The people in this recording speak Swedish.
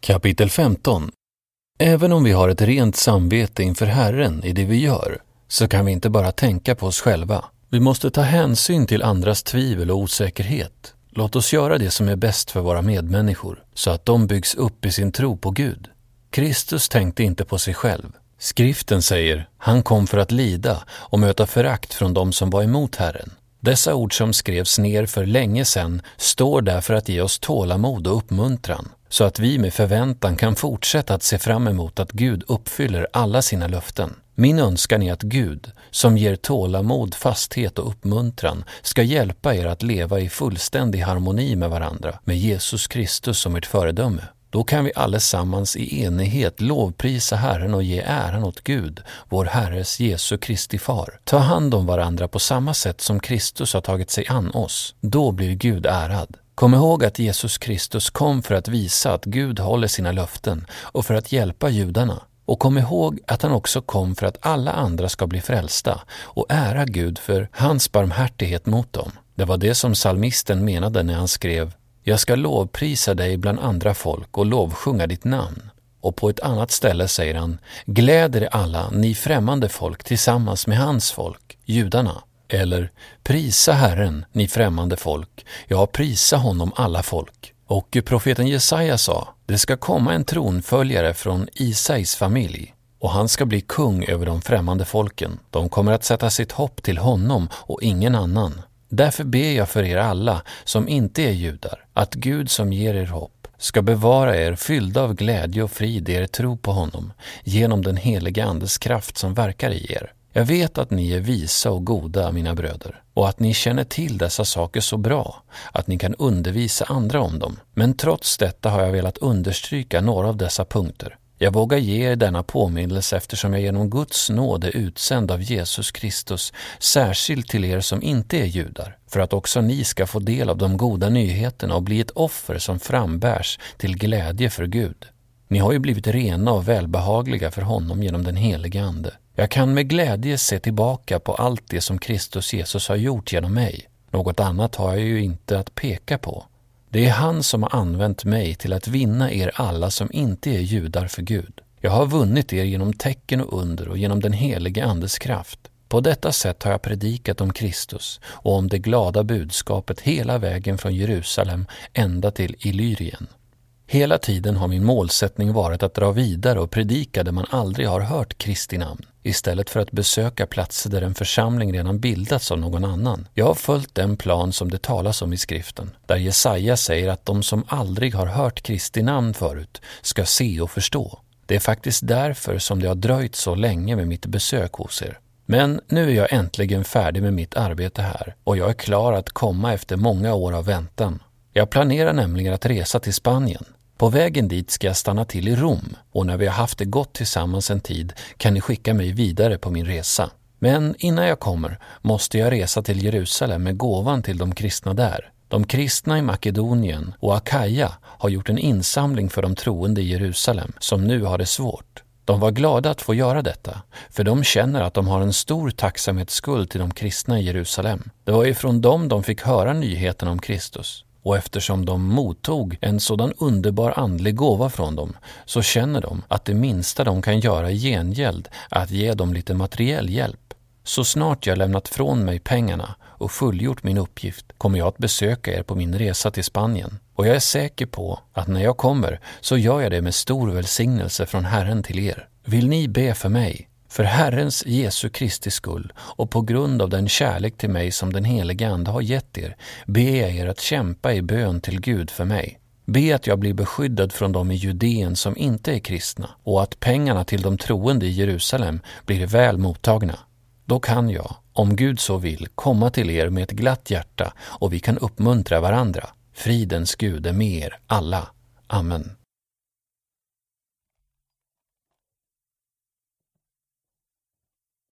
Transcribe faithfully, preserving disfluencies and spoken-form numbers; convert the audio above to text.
Kapitel femton. Även om vi har ett rent samvete inför Herren i det vi gör, så kan vi inte bara tänka på oss själva. Vi måste ta hänsyn till andras tvivel och osäkerhet. Låt oss göra det som är bäst för våra medmänniskor, så att de byggs upp i sin tro på Gud. Kristus tänkte inte på sig själv. Skriften säger, han kom för att lida och möta förakt från dem som var emot Herren. Dessa ord som skrevs ner för länge sedan står där för att ge oss tålamod och uppmuntran, så att vi med förväntan kan fortsätta att se fram emot att Gud uppfyller alla sina löften. Min önskan är att Gud, som ger tålamod, fasthet och uppmuntran, ska hjälpa er att leva i fullständig harmoni med varandra, med Jesus Kristus som ert föredöme. Då kan vi allesammans i enighet lovprisa Herren och ge äran åt Gud, vår Herres Jesu Kristi far. Ta hand om varandra på samma sätt som Kristus har tagit sig an oss. Då blir Gud ärad. Kom ihåg att Jesus Kristus kom för att visa att Gud håller sina löften och för att hjälpa judarna. Och kom ihåg att han också kom för att alla andra ska bli frälsta och ära Gud för hans barmhärtighet mot dem. Det var det som psalmisten menade när han skrev: jag ska lovprisa dig bland andra folk och lovsjunga ditt namn. Och på ett annat ställe säger han: gläder alla ni främmande folk tillsammans med hans folk, judarna. Eller prisa Herren, ni främmande folk, ja, prisa honom alla folk. Och profeten Jesaja sa: det ska komma en tronföljare från Isais familj, och han ska bli kung över de främmande folken. De kommer att sätta sitt hopp till honom och ingen annan. Därför ber jag för er alla som inte är judar, att Gud som ger er hopp ska bevara er fyllda av glädje och frid i er tro på honom, genom den heliga andes kraft som verkar i er. Jag vet att ni är visa och goda, mina bröder, och att ni känner till dessa saker så bra att ni kan undervisa andra om dem. Men trots detta har jag velat understryka några av dessa punkter. Jag vågar ge er denna påminnelse eftersom jag genom Guds nåd är utsänd av Jesus Kristus, särskilt till er som inte är judar, för att också ni ska få del av de goda nyheterna och bli ett offer som frambärs till glädje för Gud. Ni har ju blivit rena och välbehagliga för honom genom den heliga ande. Jag kan med glädje se tillbaka på allt det som Kristus Jesus har gjort genom mig. Något annat har jag ju inte att peka på. Det är han som har använt mig till att vinna er alla som inte är judar för Gud. Jag har vunnit er genom tecken och under och genom den heliga andes kraft. På detta sätt har jag predikat om Kristus och om det glada budskapet hela vägen från Jerusalem ända till Illyrien. Hela tiden har min målsättning varit att dra vidare och predika där man aldrig har hört Kristi namn, istället för att besöka platser där en församling redan bildats av någon annan. Jag har följt den plan som det talas om i skriften, där Jesaja säger att de som aldrig har hört Kristi namn förut ska se och förstå. Det är faktiskt därför som det har dröjt så länge med mitt besök hos er. Men nu är jag äntligen färdig med mitt arbete här, och jag är klar att komma efter många år av väntan. Jag planerar nämligen att resa till Spanien. På vägen dit ska jag stanna till i Rom, och när vi har haft det gott tillsammans en tid kan ni skicka mig vidare på min resa. Men innan jag kommer måste jag resa till Jerusalem med gåvan till de kristna där. De kristna i Makedonien och Akaja har gjort en insamling för de troende i Jerusalem som nu har det svårt. De var glada att få göra detta, för de känner att de har en stor tacksamhetsskuld till de kristna i Jerusalem. Det var ifrån dem de fick höra nyheten om Kristus. Och eftersom de mottog en sådan underbar andlig gåva från dem, så känner de att det minsta de kan göra i gengäld är att ge dem lite materiell hjälp. Så snart jag lämnat från mig pengarna och fullgjort min uppgift kommer jag att besöka er på min resa till Spanien. Och jag är säker på att när jag kommer så gör jag det med stor välsignelse från Herren till er. Vill ni be för mig? För Herrens Jesu Kristi skull och på grund av den kärlek till mig som den heliga ande har gett er, ber jag er att kämpa i bön till Gud för mig. Be att jag blir beskyddad från dem i Judeen som inte är kristna, och att pengarna till de troende i Jerusalem blir väl mottagna. Då kan jag, om Gud så vill, komma till er med ett glatt hjärta och vi kan uppmuntra varandra. Fridens Gud är med er alla. Amen.